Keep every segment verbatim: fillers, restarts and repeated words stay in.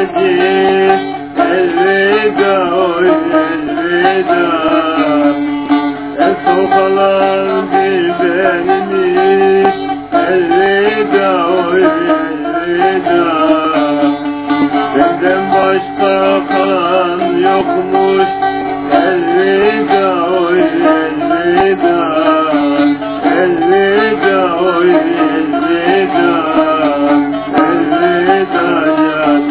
gececi, elveda oy elveda. El sokalar bir benmiş, elveda oy elveda. Benden başka kalan yokmuş, elveda oy elveda. Elveda oy elveda. Elveda canım.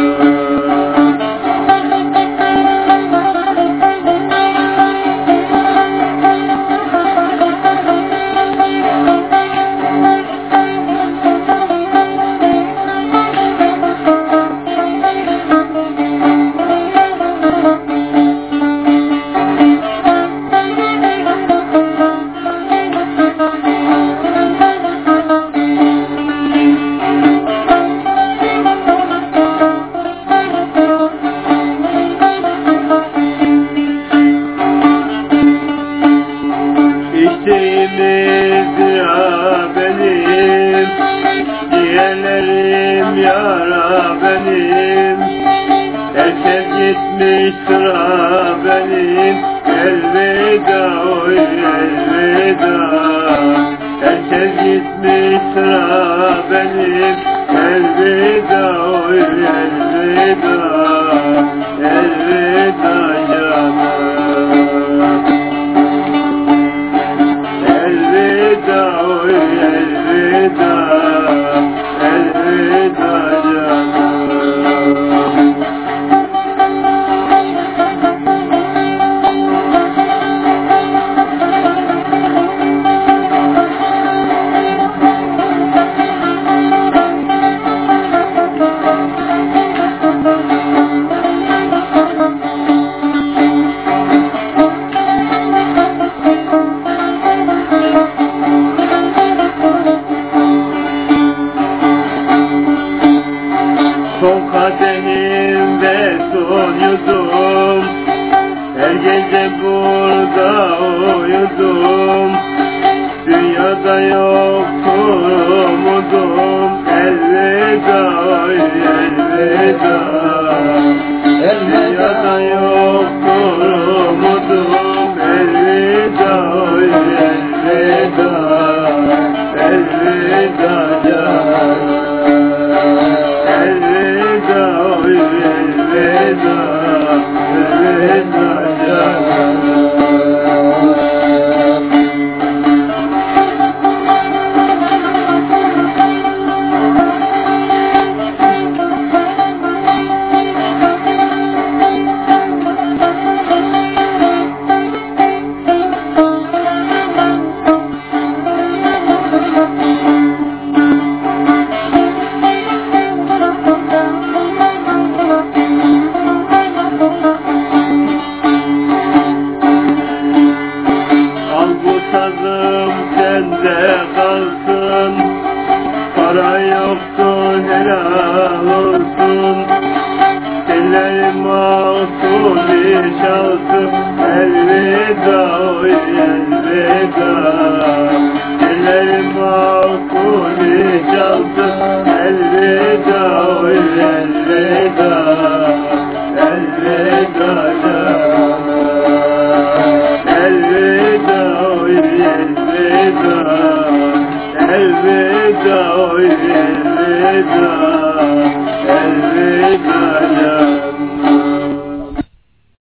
İçtiğimiz ya benim, ciğerlerim yara benim. Herkes gitmiş sıra benim, elveda oy elveda. Herkes gitmiş sıra benim, elveda oy elveda. Elveda canım. Elveda oy elveda. Elveda canım. Son kadehimde son yudum, her gece burada uyudum. Dünyada yoktur umudum, elveda oy elveda. Dünyada yoktur umudum, elveda oy elveda. Elveda canım. Elveda oy elveda. Elveda canım. Sazım sende kalsın, para yoktur helal olsun. Ellerim mahsulü çalsın, elveda oy elveda. Ellerim mahsulü çalsın, elveda oy elveda. Elveda canım. Elveda oy elveda. Elveda oy elveda. Elveda canım.